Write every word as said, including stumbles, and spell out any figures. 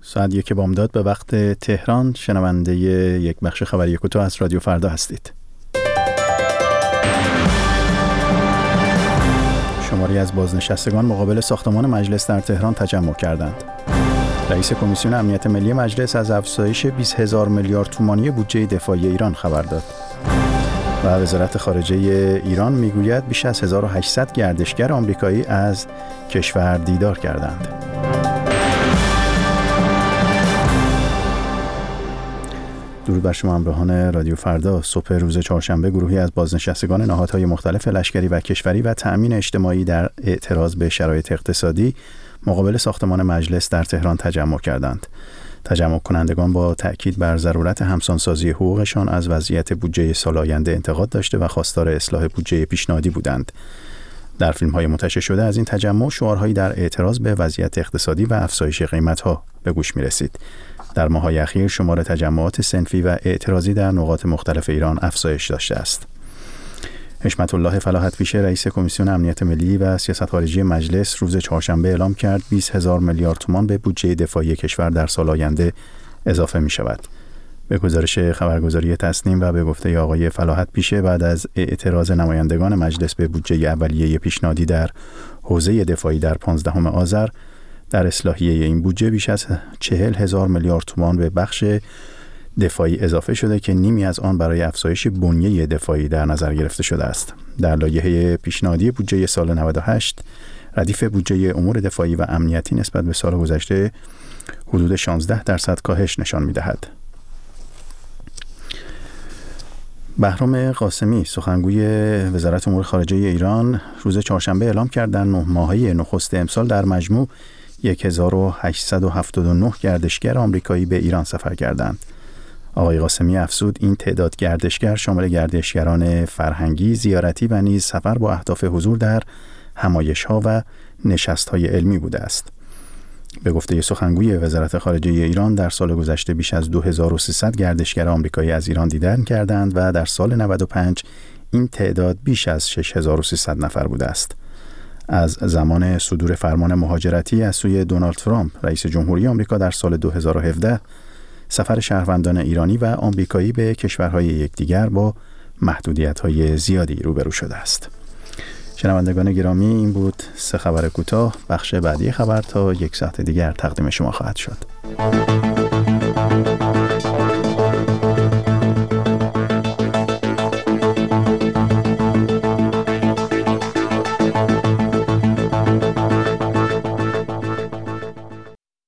ساعت یک بامداد به وقت تهران. شنونده یک بخش خبری کوتاه از رادیو فردا هستید. شماری از بازنشستگان مقابل ساختمان مجلس در تهران تجمع کردند. رئیس کمیسیون امنیت ملی مجلس از افزایش بیست هزار میلیارد تومانی بودجه دفاعی ایران خبر داد. و وزارت خارجه ایران میگوید بیش از هزار و هشتصد گردشگر آمریکایی از کشور دیدار کردند. درود بر شما همراهان رادیو فردا. صبح روز چهارشنبه گروهی از بازنشستگان نهادهای مختلف لشکری و کشوری و تأمین اجتماعی در اعتراض به شرایط اقتصادی مقابل ساختمان مجلس در تهران تجمع کردند. تجمع کنندگان با تأکید بر ضرورت همسانسازی حقوقشان از وضعیت بودجه سال آینده انتقاد داشته و خواستار اصلاح بودجه پیشنهادی بودند. در فیلم‌های منتشر شده از این تجمع شعارهایی در اعتراض به وضعیت اقتصادی و افزایش قیمت‌ها به گوش می‌رسید. در ماه‌های اخیر شمار تجمعات صنفی و اعتراضی در نقاط مختلف ایران افزایش داشته است. حشمت الله فلاحت پیشه رئیس کمیسیون امنیت ملی و سیاست خارجی مجلس روز چهارشنبه اعلام کرد بیست هزار میلیارد تومان به بودجه دفاعی کشور در سال آینده اضافه می شود. به گزارش خبرگزاری تسنیم و به گفته آقای فلاحت پیشه بعد از اعتراض نمایندگان مجلس به بودجه اولیه پیشنهادی در حوزه دفاعی در پانزدهم آذر، در اصلاحیه این بودجه بیش از چهل هزار میلیارد تومان به بخش دفاعی اضافه شده که نیمی از آن برای افزایش بنیه دفاعی در نظر گرفته شده است. در لایحه پیشنهادی بودجه سال نود و هشت ردیف بودجه امور دفاعی و امنیتی نسبت به سال گذشته حدود شانزده درصد کاهش نشان می‌دهد. بهرام قاسمی سخنگوی وزارت امور خارجه ایران روز چهارشنبه اعلام کرد در نه ماهه نخست امسال در مجموع هزار و هشتصد و هفتاد و نه گردشگر آمریکایی به ایران سفر کردند. آقای قاسمی افزود این تعداد گردشگر شامل گردشگران فرهنگی، زیارتی و نیز سفر با اهداف حضور در همایش‌ها و نشست‌های علمی بوده است. به گفته سخنگوی وزارت خارجه ایران در سال گذشته بیش از دو هزار و سیصد گردشگر آمریکایی از ایران دیدن کردند و در سال نود و پنج این تعداد بیش از شش هزار و سیصد نفر بوده است. از زمان صدور فرمان مهاجرتی از سوی دونالد ترامپ رئیس جمهوری آمریکا در سال دو هزار و هفده، سفر شهروندان ایرانی و آمریکایی به کشورهای یکدیگر با محدودیت‌های زیادی روبرو شده است. شنوندگان گرامی، این بود سه خبر کوتاه. بخش بعدی خبر تا یک ساعت دیگر تقدیم شما خواهد شد.